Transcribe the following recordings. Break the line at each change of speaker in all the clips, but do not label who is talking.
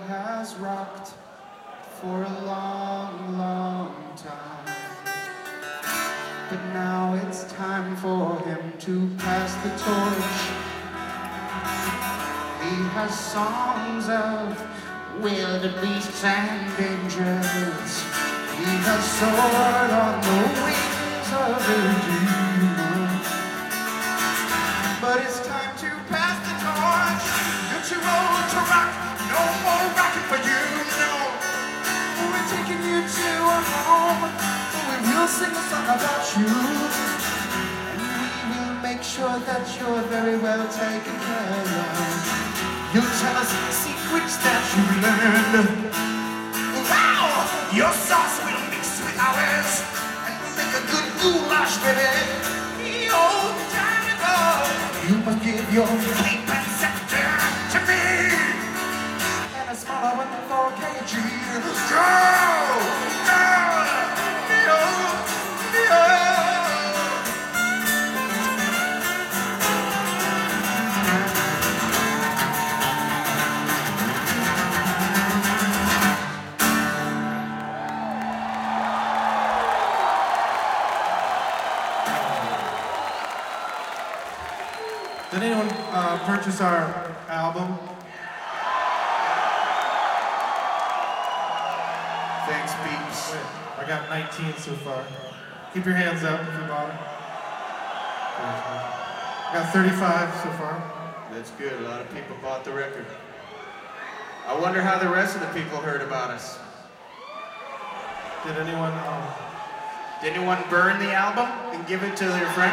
has rocked for a long, long time. But now it's time for him to pass the torch. He has songs of wildebeests and angels. He has soared on the wings of a demon. But it's time to pass the torch. You're too old to rock. No more rocking for you, no. We're taking you to a home where we'll sing a song about you. And we will make sure that you're very well taken care of. You'll tell us secrets that you learned. Wow! Your sauce will mix with ours, and we'll make a good goulash, baby. The old time ago, you must give your cape and scepter to me, and a smaller one for KG. Go!
Did anyone purchase our album?
Thanks, Beeps.
I got 19 so far. Keep your hands up if you bought it. I got 35 so far.
That's good. A lot of people bought the record. I wonder how the rest of the people heard about us.
Did anyone?
Did anyone burn the album and give it to their friend?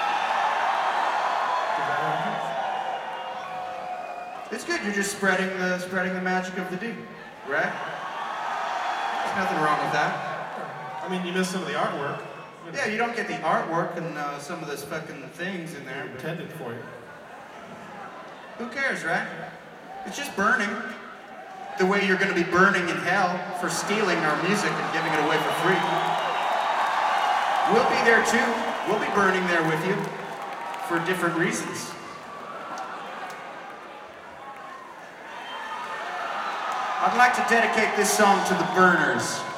It's good. You're just spreading the magic of the D, right? There's nothing wrong with that.
I mean, you missed some of the artwork.
Yeah, you don't get the artwork and some of those fucking things in there.
Intended for you.
Who cares, right? It's just burning. The way you're going to be burning in hell for stealing our music and giving it away for free. We'll be there too. We'll be burning there with you for different reasons. I'd like to dedicate this song to the burners.